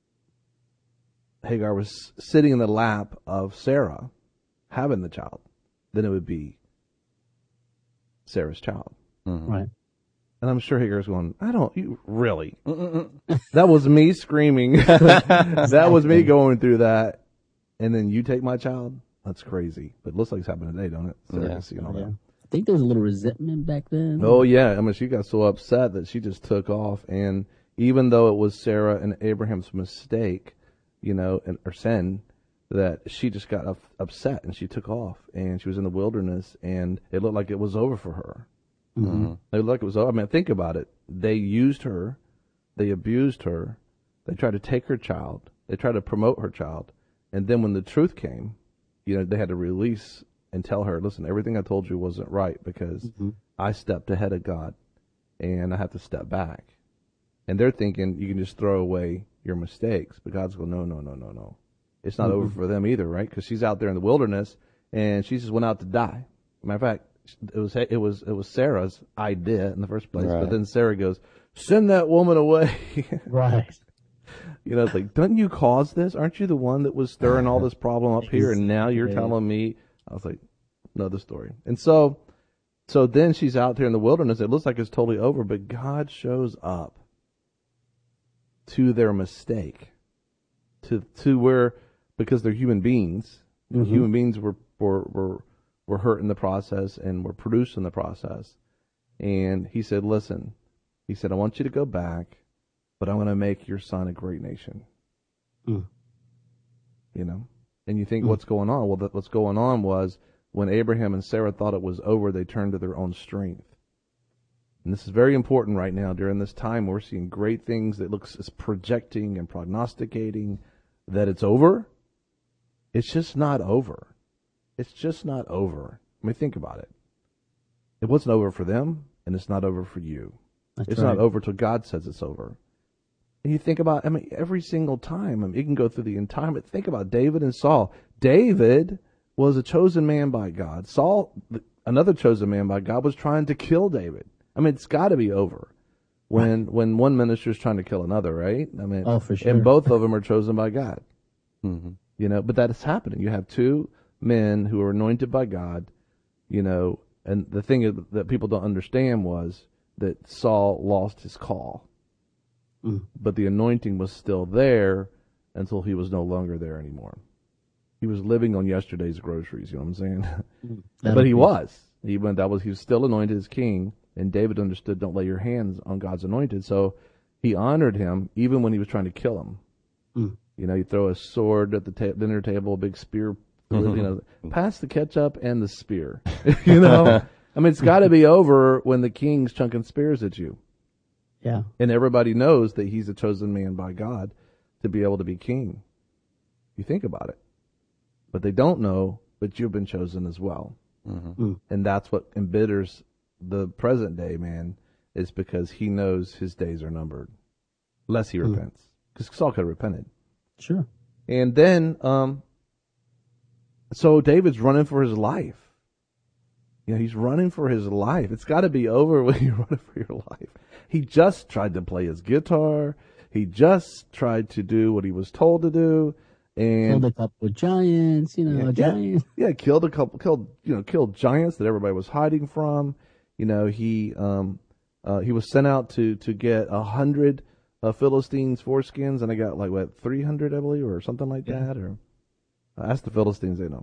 Hagar was sitting in the lap of Sarah having the child, then it would be Sarah's child. Right. And I'm sure Hagar's going, you really? That was me screaming. That was me going through that. And then you take my child? That's crazy. But it looks like it's happening today, don't it? Surrogacy and all that. I think there was a little resentment back then. Oh, yeah. She got so upset that she just took off. And even though it was Sarah and Abraham's mistake, or sin, that she just got upset and she took off. And she was in the wilderness, and it looked like it was over for her. It looked like it was over. Think about it. They used her. They abused her. They tried to take her child. They tried to promote her child. And then when the truth came, they had to release and tell her, listen, everything I told you wasn't right, because I stepped ahead of God and I have to step back. And they're thinking you can just throw away your mistakes, but God's going, no. It's not over for them either, right? Because she's out there in the wilderness and she just went out to die. Matter of fact, it was Sarah's idea in the first place, but then Sarah goes, send that woman away. Right. It's like, don't you cause this? Aren't you the one that was stirring all this problem up here? And now you're telling me. I was like, another story. And so then she's out there in the wilderness. It looks like it's totally over, but God shows up to their mistake, to where, because they're human beings. Human beings were hurt in the process and were produced in the process. And he said, listen, I want you to go back, but I'm going to make your son a great nation. And you think, what's going on? Well, what's going on was when Abraham and Sarah thought it was over, they turned to their own strength. And this is very important right now during this time. We're seeing great things that looks as projecting and prognosticating that it's over. It's just not over. It's just not over. I mean, think about it. It wasn't over for them, and it's not over for you. It's not over till God says it's over. And you think about, I mean, every single time, I mean, you can go through the entire, but think about David and Saul. David was a chosen man by God. Saul, another chosen man by God, was trying to kill David. I mean, it's got to be over when one minister is trying to kill another, right? I mean, for sure. And both of them are chosen by God. Mm-hmm. You know, but that is happening. You have two men who are anointed by God, you know, and the thing that people don't understand was that Saul lost his call. But the anointing was still there until he was no longer there anymore. He was living on yesterday's groceries, you know what I'm saying? But he was. He was still anointed as king, and David understood, don't lay your hands on God's anointed. So he honored him even when he was trying to kill him. You know, you throw a sword at the dinner table, a big spear, you know, pass the ketchup and the spear. You know? I mean, it's got to be over when the king's chunking spears at you. Yeah. And everybody knows that he's a chosen man by God to be able to be king. You think about it. But they don't know, but you've been chosen as well. And that's what embitters the present day man, is because he knows his days are numbered. Unless he repents. Because Saul could have repented. Sure. And then, so David's running for his life. You know, he's running for his life. It's got to be over when you're running for your life. He just tried to play his guitar. He just tried to do what he was told to do. And killed a couple of giants, you know, giants. Yeah, killed giants that everybody was hiding from. You know, he was sent out to get 100 Philistines foreskins, and I got 300, I believe, or something like that. Or ask the Philistines, they know.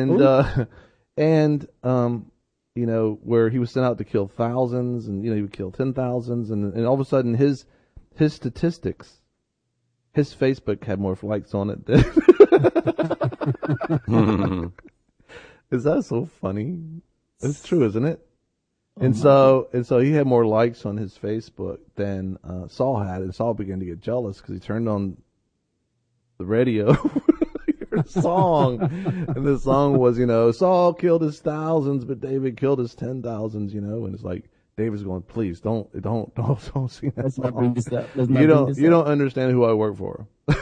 And you know, where he was sent out to kill thousands, and you know, he would kill 10,000s, and all of a sudden his statistics, his Facebook had more likes on it than Is that so funny? It's true, isn't it? And so he had more likes on his Facebook than Saul had, and Saul began to get jealous because he turned on the radio, heard a song, and the song was, you know, Saul killed his thousands, but David killed his 10,000s, you know, and it's like David's going, please don't sing that Let's song. not bring this up. You don't understand who I work for.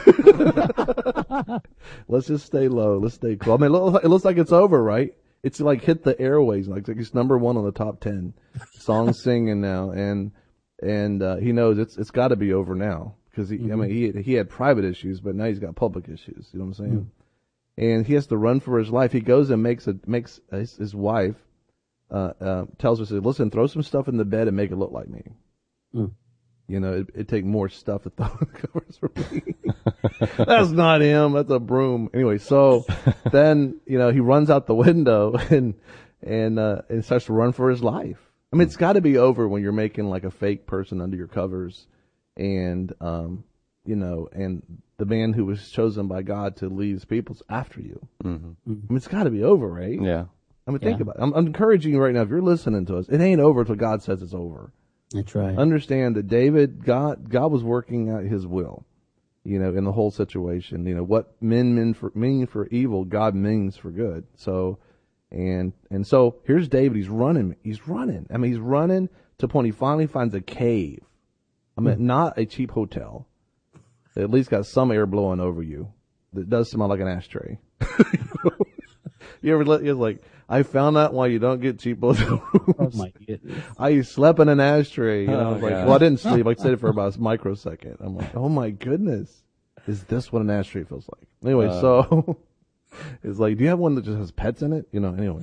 Let's just stay low. Let's stay cool. I mean, it looks like it's over, right? It's like hit the airways, like it's number 1 on the top 10 songs singing now, and he knows it's got to be over now because I mean he had private issues, but now he's got public issues. You know what I'm saying? And he has to run for his life. He goes and makes his wife tells her, listen, throw some stuff in the bed and make it look like me. You know, it'd take more stuff to throw in the covers for me. That's not him. That's a broom. Anyway, so then, you know, he runs out the window and starts to run for his life. I mean, it's got to be over when you're making like a fake person under your covers, and you know, and the man who was chosen by God to lead his people's after you. I mean, it's got to be over, right? Yeah. I mean, think about it. I'm encouraging you right now. If you're listening to us, it ain't over till God says it's over. That's right. Understand that God was working out His will, you know, in the whole situation. You know, what men mean for evil, God means for good. So, and so here's David. He's running. I mean, he's running to the point he finally finds a cave. I mean, not a cheap hotel. It at least got some air blowing over you. That does smell like an ashtray. You're like, I found out why you don't get cheap hotel rooms. Oh my goodness. I slept in an ashtray. You know, I was like, God. well, I didn't sleep. I stayed for about a microsecond. I'm like, oh my goodness, is this what an ashtray feels like? Anyway, so it's like, do you have one that just has pets in it? You know, anyway.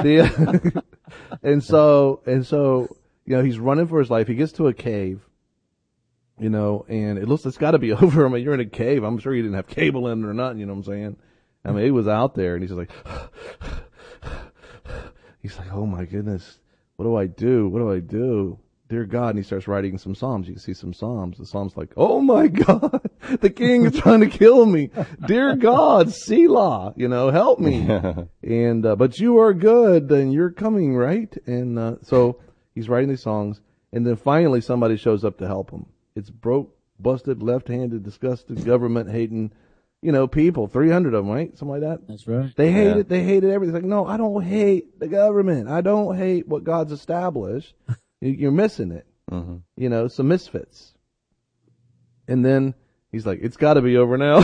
And so, you know, he's running for his life. He gets to a cave, you know, and it's got to be over. I mean, you're in a cave. I'm sure you didn't have cable in it or nothing. You know what I'm saying? I mean, he was out there, and he's just like, he's like, oh my goodness, what do I do? What do I do? dear God, and he starts writing some Psalms. You can see some Psalms. The Psalm's like, oh my God, the king is trying to kill me. Dear God, Selah, help me. And, but you are good and you're coming, right? And, so he's writing these songs, and then finally somebody shows up to help him. It's broke, busted, left-handed, disgusted, government-hating, people, 300 of them, right? Something like that. That's right. They hate it. They hated everything. It's like, no, I don't hate the government. I don't hate what God's established. You're missing it. Mm-hmm. Some misfits. And then he's like, it's got to be over now.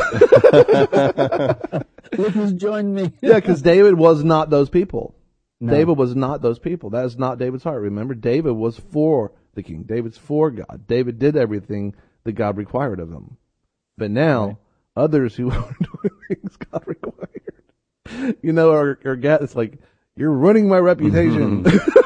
Look who's joined me. Yeah, because David was not those people. No. David was not those people. That is not David's heart. Remember, David was for the king. David's for God. David did everything that God required of him. But now, others who are doing things God required, are it's like, you're ruining my reputation.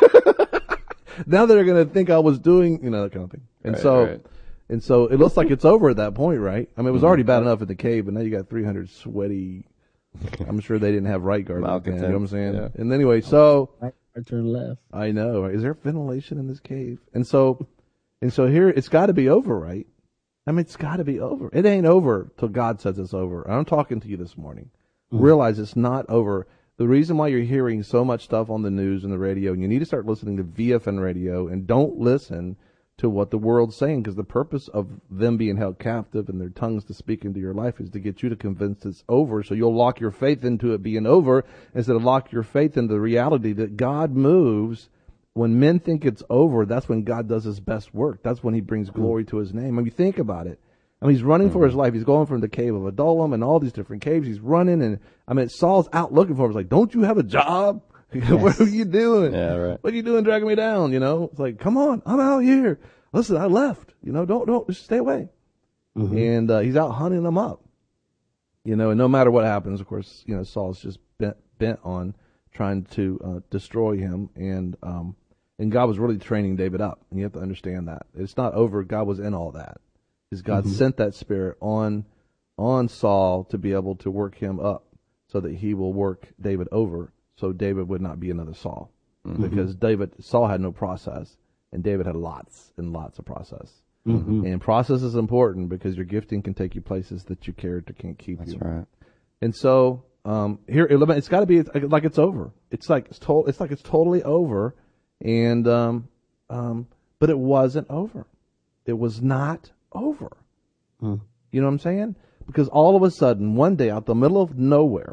Now they're going to think I was doing, that kind of thing. And and so it looks like it's over at that point, right? I mean, it was already bad enough in the cave, but now you got 300 sweaty, I'm sure they didn't have right guards. You know what I'm saying? Yeah. And anyway, so. Right, turn left. I know. Is there ventilation in this cave? And so here, it's got to be over, right? I mean, it's got to be over. It ain't over till God says it's over. I'm talking to you this morning. Realize it's not over. The reason why you're hearing so much stuff on the news and the radio, and you need to start listening to VFN radio, and don't listen to what the world's saying, because the purpose of them being held captive and their tongues to speak into your life is to get you to convince it's over, so you'll lock your faith into it being over instead of lock your faith into the reality that God moves. When men think it's over, that's when God does his best work. That's when he brings glory to his name. I mean, think about it. I mean, he's running for his life. He's going from the cave of Adullam and all these different caves. He's running, and I mean, Saul's out looking for him. He's like, don't you have a job? What are you doing? Yeah, right. What are you doing dragging me down? It's like, come on, I'm out here. Listen, I left. Don't just stay away. And he's out hunting them up. And no matter what happens, of course, Saul's just bent on trying to destroy him, and God was really training David up, and you have to understand that it's not over. God was in all that, because God sent that spirit on Saul to be able to work him up, so that he will work David over, so David would not be another Saul, because Saul had no process, and David had lots and lots of process. And process is important, because your gifting can take you places that your character can't keep you. That's right. And so here, it's got to be like it's over. It's like it's totally over. And but it wasn't over. It was not over. You know what I'm saying? Because all of a sudden, one day, out the middle of nowhere,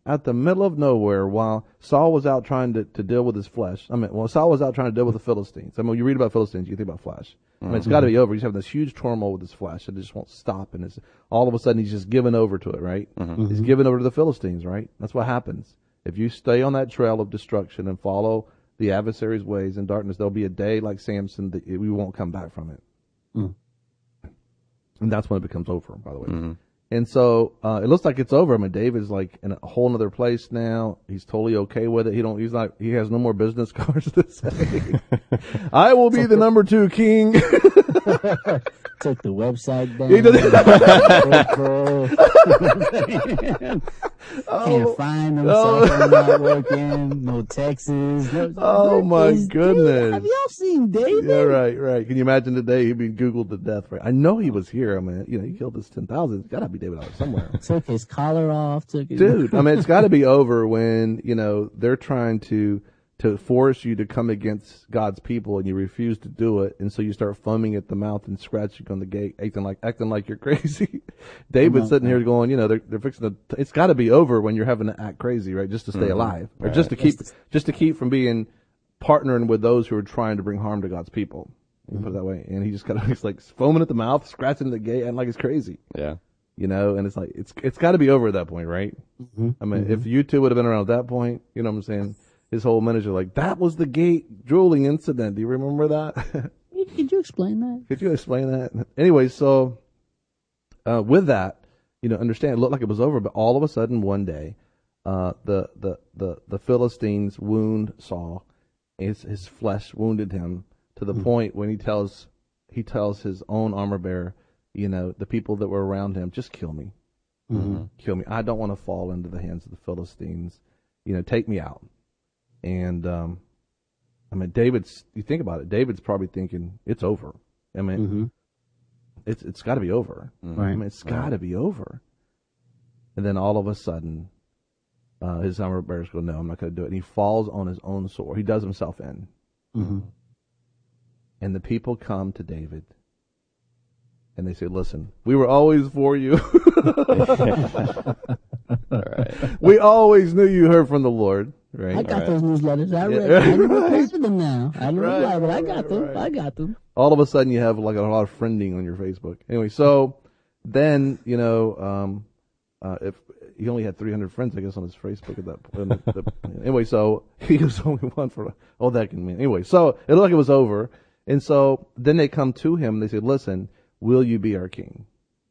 while Saul was out trying to deal with his flesh. Saul was out trying to deal with the Philistines. When you read about Philistines, you think about flesh. It's got to be over. He's having this huge turmoil with his flesh, and it just won't stop. And all of a sudden, he's just given over to it, right? He's given over to the Philistines, right? That's what happens. If you stay on that trail of destruction and follow the adversary's ways in darkness, there'll be a day like Samson that we won't come back from it. And that's when it becomes over, by the way. And so it looks like it's over. I mean, David's like in a whole other place now. He's totally okay with it. He has no more business cards to say, I will be the number 2 king. Took the website down. He did Can't find them. Cell phone not working. No texts. My goodness. Have y'all seen David? Yeah, right. Can you imagine today he'd be Googled to death, right? I know he was here. I mean, he killed his 10,000. It's got to be David out somewhere. Took his collar off. Dude, I mean, it's got to be over when, they're trying to force you to come against God's people, and you refuse to do it, and so you start foaming at the mouth and scratching on the gate, acting like you're crazy. David's sitting here going, they're fixing to. It's got to be over when you're having to act crazy, right? Just to stay alive, or just to keep from being partnering with those who are trying to bring harm to God's people. You put it that way, and he just he's like foaming at the mouth, scratching the gate, and like it's crazy. Yeah. And it's like it's got to be over at that point, right? I mean, if you two would have been around at that point, you know what I'm saying? His whole ministry, like, that was the gate drooling incident. Do you remember that? Could you explain that? Could you explain that? Anyway, so with that, understand, it looked like it was over, but all of a sudden one day, the Philistines wound Saul. His flesh wounded him to the point when he tells his own armor bearer, the people that were around him, just kill me. Kill me. I don't want to fall into the hands of the Philistines. Take me out. And I mean, you think about it, David's probably thinking, it's over. I mean, it's got to be over. Right. I mean, it's got to be over. And then all of a sudden, his armor bearers go, no, I'm not going to do it. And he falls on his own sword. He does himself in. Mm-hmm. And the people come to David. And they say, listen, we were always for you. Right. We always knew you heard from the Lord. Right? I got those newsletters. I read. Yeah. I didn't reply to them now. I didn't Right, reply, but I right, got them. right. I got them. All of a sudden, you have like a lot of friending on your Facebook. Anyway, so then, if he only had 300 friends, I guess, on his Facebook at that point. Anyway, so he was only one for all that can mean. Anyway, so it looked like it was over. And so then they come to him and they say, listen, will you be our king?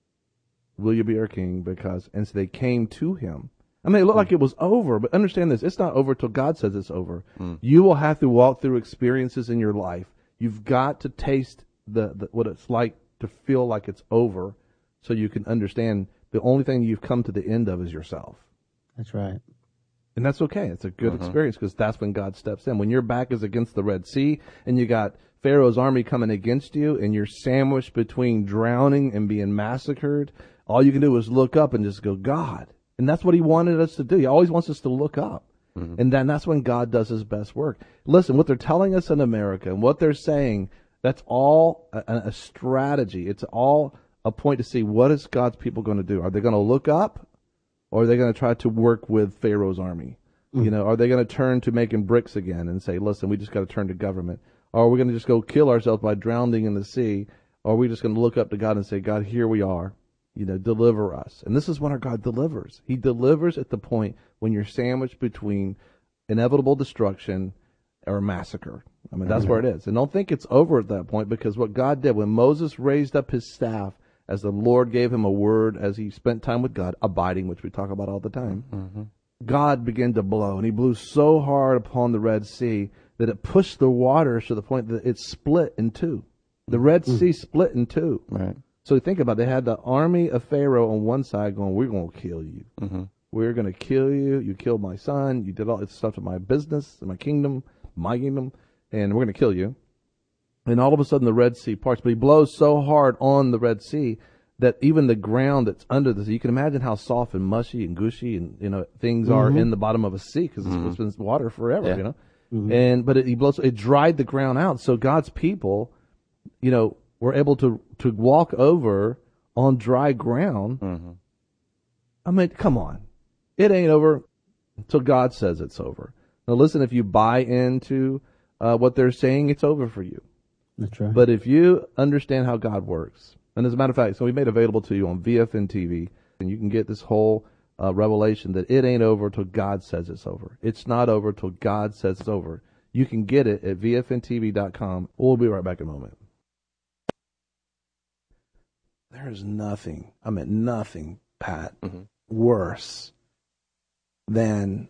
Will you be our king? And so they came to him. I mean, it looked like it was over, but understand this. It's not over till God says it's over. You will have to walk through experiences in your life. You've got to taste what it's like to feel like it's over so you can understand the only thing you've come to the end of is yourself. That's right. And that's okay. It's a good experience because that's when God steps in. When your back is against the Red Sea and you got Pharaoh's army coming against you and you're sandwiched between drowning and being massacred, all you can do is look up and just go, God. And that's what he wanted us to do. He always wants us to look up. And then that's when God does his best work. Listen, what they're telling us in America and what they're saying, that's all a strategy. It's all a point to see what is God's people going to do. Are they going to look up or are they going to try to work with Pharaoh's army? Are they going to turn to making bricks again and say, listen, we just got to turn to government? Or are we going to just go kill ourselves by drowning in the sea? Or are we just going to look up to God and say, God, here we are. Deliver us. And this is when our God delivers. He delivers at the point when you're sandwiched between inevitable destruction or massacre. I mean, that's where it is. And don't think it's over at that point, because what God did when Moses raised up his staff, as the Lord gave him a word, as he spent time with God, abiding, which we talk about all the time, God began to blow. And he blew so hard upon the Red Sea that it pushed the waters to the point that it split in two. The Red Sea split in two. Right. So think about it. They had the army of Pharaoh on one side going, we're going to kill you. We're going to kill you. You killed my son. You did all this stuff to my business, my kingdom, and we're going to kill you. And all of a sudden the Red Sea parts. But he blows so hard on the Red Sea that even the ground that's under the sea, you can imagine how soft and mushy and gushy and, things are in the bottom of a sea because it's been water forever, But he blows, it dried the ground out. So God's people, were able to walk over on dry ground. I mean, come on. It ain't over until God says it's over. Now listen, if you buy into what they're saying, it's over for you. That's right. But if you understand how God works, and as a matter of fact, so we made available to you on VFN TV, and you can get this whole revelation that it ain't over till God says it's over. It's not over till God says it's over. You can get it at VFNTV.com. We'll be right back in a moment. There is nothing, Pat, worse than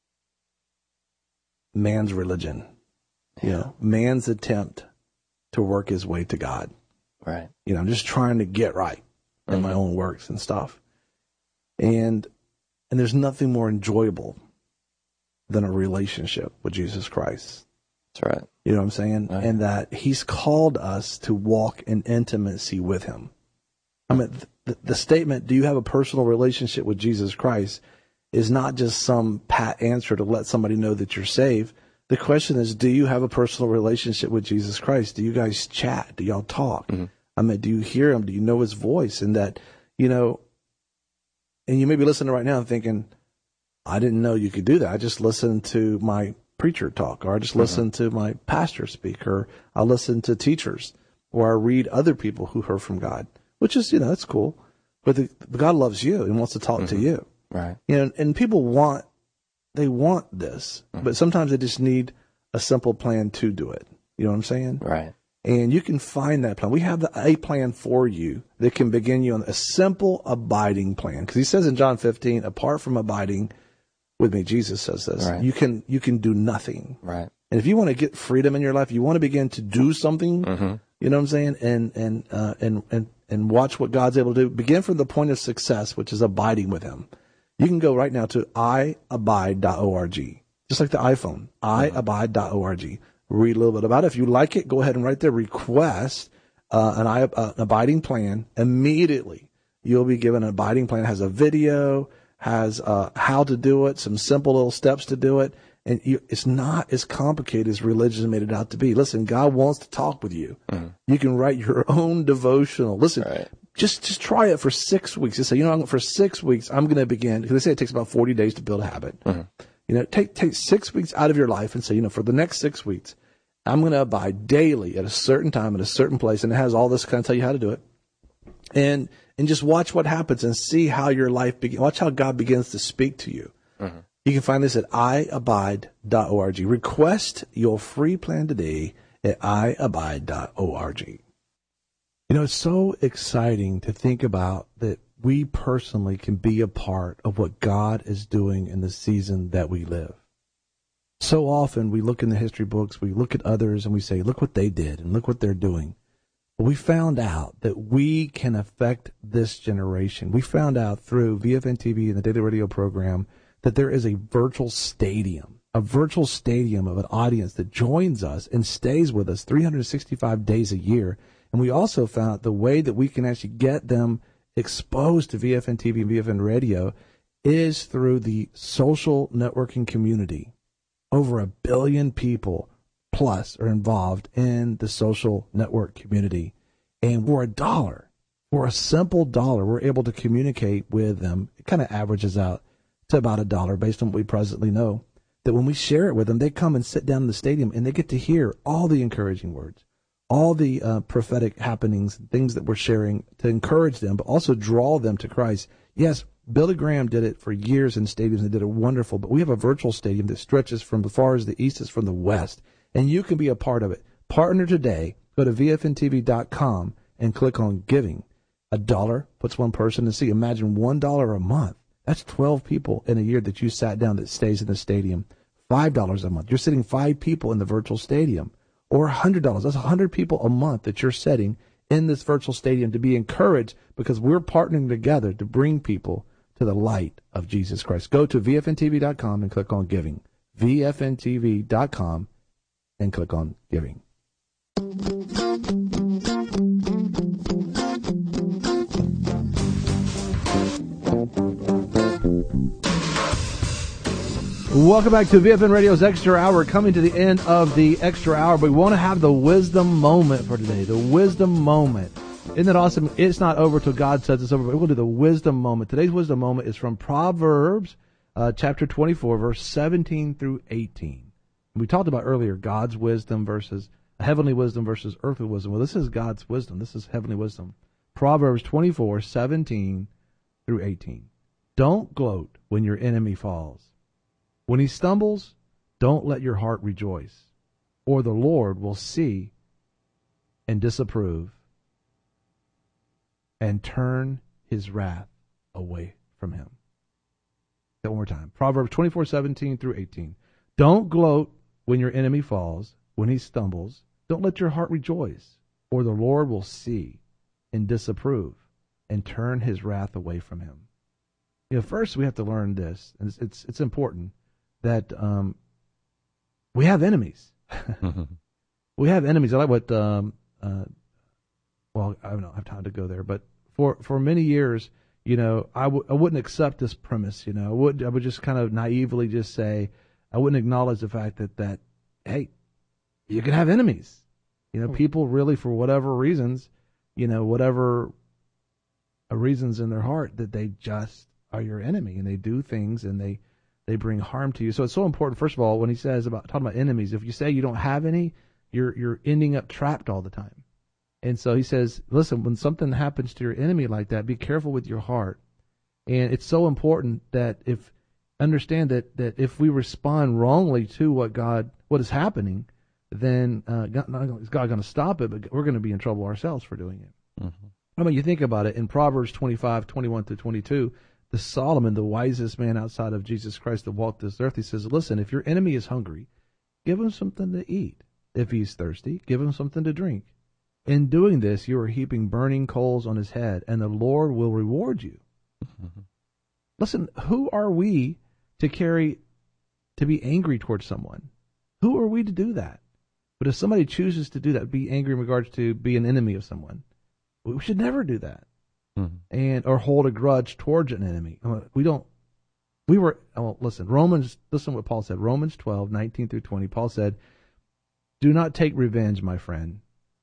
man's religion. Man's attempt to work his way to God. Right. I'm just trying to get right in my own works and stuff. And there's nothing more enjoyable than a relationship with Jesus Christ. That's right. You know what I'm saying? Right. And that he's called us to walk in intimacy with him. I mean, the statement, do you have a personal relationship with Jesus Christ, is not just some pat answer to let somebody know that you're saved. The question is, do you have a personal relationship with Jesus Christ? Do you guys chat? Do y'all talk? I mean, do you hear him? Do you know his voice? And that, and you may be listening right now and thinking, I didn't know you could do that. I just listened to my preacher talk, or I just listened to my pastor speak, or I listen to teachers, or I read other people who heard from God. Which is, that's cool. But God loves you and wants to talk to you. Right. And people want this, but sometimes they just need a simple plan to do it. You know what I'm saying? Right. And you can find that plan. We have a plan for you that can begin you on a simple abiding plan. Because he says in John 15, apart from abiding with me, Jesus says this, you can do nothing. Right. And if you want to get freedom in your life, you want to begin to do something, you know what I'm saying? And watch what God's able to do. Begin from the point of success, which is abiding with him. You can go right now to iabide.org. Just like the iPhone, iabide.org. read a little bit about it. If you like it, go ahead and write there, request an abiding plan. Immediately, you'll be given an abiding plan. It has a video, has how to do it, some simple little steps to do it. And it's not as complicated as religion made it out to be. Listen, God wants to talk with you. Mm-hmm. You can write your own devotional. Listen, just try it for 6 weeks. Just say, for 6 weeks, I'm going to begin. Because they say it takes about 40 days to build a habit. Mm-hmm. Take 6 weeks out of your life and say, for the next 6 weeks, I'm going to abide daily at a certain time at a certain place. And it has all this kind of tell you how to do it. And just watch what happens and see how your life begins. Watch how God begins to speak to you. Mm-hmm. You can find this at iabide.org. Request your free plan today at iabide.org. It's so exciting to think about that we personally can be a part of what God is doing in the season that we live. So often we look in the history books, we look at others and we say, look what they did and look what they're doing. But we found out that we can affect this generation. We found out through VFN TV and the Daily Radio program that there is a virtual stadium of an audience that joins us and stays with us 365 days a year. And we also found out the way that we can actually get them exposed to VFN TV and VFN Radio is through the social networking community. Over 1 billion people plus are involved in the social network community. And for a simple $1, we're able to communicate with them. It kind of averages out to about $1 based on what we presently know, that when we share it with them, they come and sit down in the stadium and they get to hear all the encouraging words, all the prophetic happenings, things that we're sharing to encourage them, but also draw them to Christ. Yes, Billy Graham did it for years in stadiums and did it wonderful, but we have a virtual stadium that stretches from as far as the east as from the west, and you can be a part of it. Partner today. Go to VFNTV.com and click on giving. $1 puts one person to see. Imagine $1 a month. That's 12 people in a year that you sat down that stays in the stadium. $5 a month. You're sitting 5 people in the virtual stadium. Or $100. That's 100 people a month that you're sitting in this virtual stadium to be encouraged because we're partnering together to bring people to the light of Jesus Christ. Go to VFNTV.com and click on giving. VFNTV.com and click on giving. Welcome back to VFN Radio's Extra Hour. Coming to the end of the Extra Hour, but we want to have the wisdom moment for today. The wisdom moment. Isn't that awesome? It's not over till God says it's over, but we're going to do the wisdom moment. Today's wisdom moment is from Proverbs chapter 24, verse 17 through 18. We talked about earlier God's wisdom versus heavenly wisdom versus earthly wisdom. Well, this is God's wisdom. This is heavenly wisdom. Proverbs 24, 17 through 18. Don't gloat when your enemy falls. When he stumbles, don't let your heart rejoice, or the Lord will see and disapprove and turn his wrath away from him. That one more time. Proverbs 24, 17 through 18. Don't gloat when your enemy falls, when he stumbles. Don't let your heart rejoice, or the Lord will see and disapprove and turn his wrath away from him. First we have to learn this, and it's important that we have enemies. We have enemies. I like what, well, I don't have time to go there, but for many years, I wouldn't accept this premise. I would just kind of naively just say, I wouldn't acknowledge the fact that hey, you can have enemies. People really, for whatever reasons, whatever reasons in their heart, that they just are your enemy, and they do things and they bring harm to you. So it's so important, first of all, when he says talking about enemies, if you say you don't have any, you're ending up trapped all the time. And so he says, listen, when something happens to your enemy like that, be careful with your heart. And it's so important that understand that if we respond wrongly to what is happening, then is God going to stop it, but we're going to be in trouble ourselves for doing it. Mm-hmm. I mean, you think about it, in Proverbs 25, 21 to 22, the Solomon, the wisest man outside of Jesus Christ that walked this earth, he says, listen, if your enemy is hungry, give him something to eat. If he's thirsty, give him something to drink. In doing this, you are heaping burning coals on his head, and the Lord will reward you. Mm-hmm. Listen, who are we to be angry towards someone? Who are we to do that? But if somebody chooses to do that, be angry in regards to be an enemy of someone, we should never do that. Mm-hmm. Or hold a grudge towards an enemy. Listen, listen what Paul said. Romans 12, 19 through 20. Paul said, do not take revenge, my friend,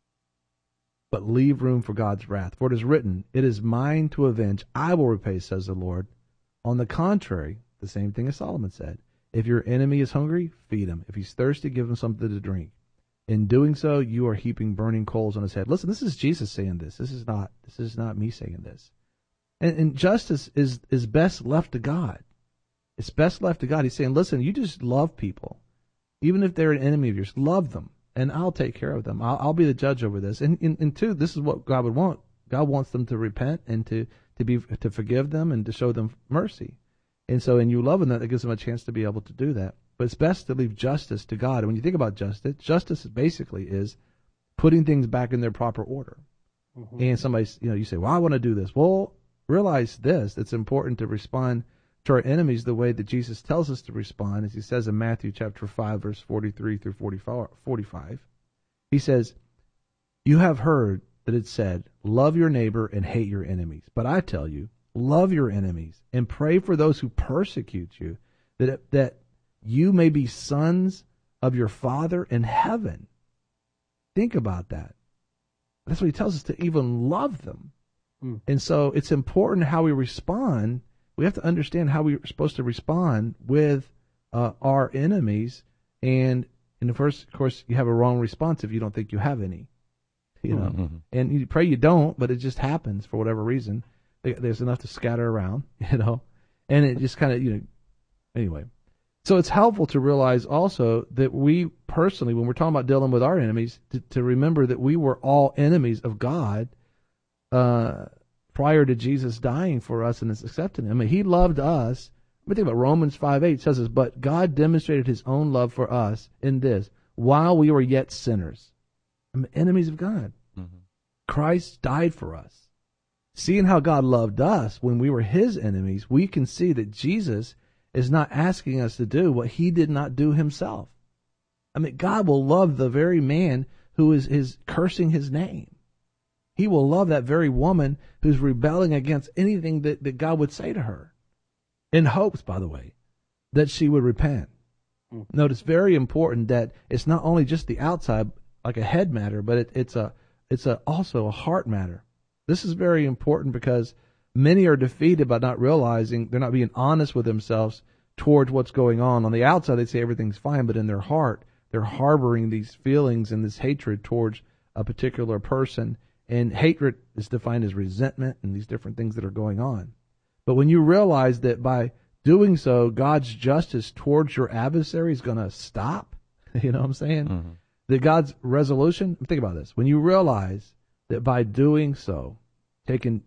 but leave room for God's wrath. For it is written, it is mine to avenge. I will repay, says the Lord. On the contrary, the same thing as Solomon said. If your enemy is hungry, feed him. If he's thirsty, give him something to drink. In doing so, you are heaping burning coals on his head. Listen, this is Jesus saying this. This is not me saying this. And justice is best left to God. It's best left to God. He's saying, listen, you just love people. Even if they're an enemy of yours, love them, and I'll take care of them. I'll be the judge over this. And two, this is what God would want. God wants them to repent and to forgive them and to show them mercy. And you loving that gives them a chance to be able to do that. But it's best to leave justice to God. And when you think about justice basically is putting things back in their proper order. Mm-hmm. And somebody, you say, well, I want to do this. Well, realize this, it's important to respond to our enemies the way that Jesus tells us to respond, as he says in Matthew chapter 5, verse 43 through 45. He says, you have heard that it said, love your neighbor and hate your enemies. But I tell you, love your enemies and pray for those who persecute you, that you may be sons of your Father in heaven. Think about that. That's what he tells us, to even love them. Mm. And so it's important how we respond. We have to understand how we're supposed to respond with our enemies. And in the first, of course, you have a wrong response if you don't think you have any. Mm-hmm. And you pray you don't, but it just happens for whatever reason. There's enough to scatter around, and it just kind of, anyway. So it's helpful to realize also that we personally, when we're talking about dealing with our enemies, to remember that we were all enemies of God prior to Jesus dying for us and accepting him. I mean, he loved us. Let me think about Romans 5:8 says this, but God demonstrated his own love for us in this, while we were yet sinners. I mean, enemies of God. Mm-hmm. Christ died for us. Seeing how God loved us when we were his enemies, we can see that Jesus is not asking us to do what he did not do himself. I mean, God will love the very man who is cursing his name. He will love that very woman who's rebelling against anything that God would say to her, in hopes, by the way, that she would repent. Mm-hmm. Note, it's very important that it's not only just the outside, like a head matter, but it's also a heart matter. This is very important because many are defeated by not realizing, they're not being honest with themselves towards what's going on. On the outside, they say everything's fine, but in their heart, they're harboring these feelings and this hatred towards a particular person. And hatred is defined as resentment and these different things that are going on. But when you realize that by doing so, God's justice towards your adversary is going to stop, you know what I'm saying? Mm-hmm. That God's resolution, think about this. When you realize that by doing so, taking,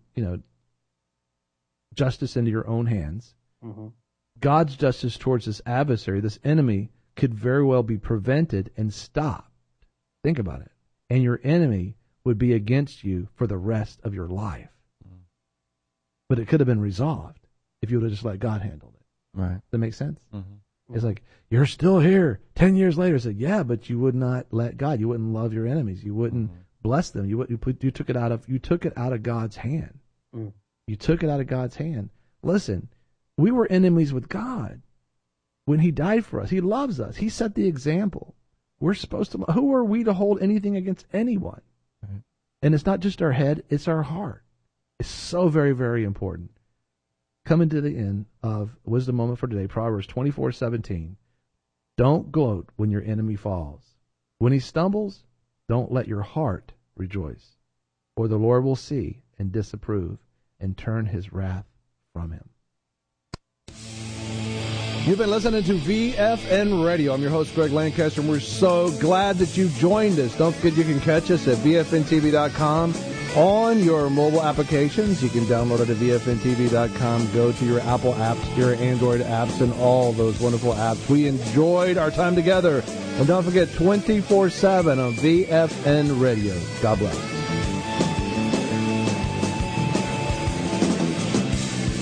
justice into your own hands, mm-hmm. God's justice towards this adversary, this enemy, could very well be prevented and stopped. Think about it. And your enemy would be against you for the rest of your life. Mm-hmm. But it could have been resolved if you would have just let God handle it. Right. Does that make sense? Mm-hmm. It's like, you're still here 10 years later. It's like, yeah, but you would not let God. You wouldn't love your enemies. You wouldn't mm-hmm. bless them. You took it out of God's hand. Mm. You took it out of God's hand. Listen, we were enemies with God when he died for us. He loves us. He set the example. We're supposed to. Who are we to hold anything against anyone? Right. And it's not just our head, it's our heart. It's so very, very important. Coming to the end of Wisdom Moment for today, Proverbs 24:17. Don't gloat when your enemy falls. When he stumbles, don't let your heart rejoice, or the Lord will see and disapprove and turn his wrath from him. You've been listening to VFN Radio. I'm your host, Greg Lancaster, and we're so glad that you joined us. Don't forget you can catch us at VFNTV.com on your mobile applications. You can download it at VFNTV.com. Go to your Apple apps, your Android apps, and all those wonderful apps. We enjoyed our time together. And don't forget, 24/7 on VFN Radio. God bless.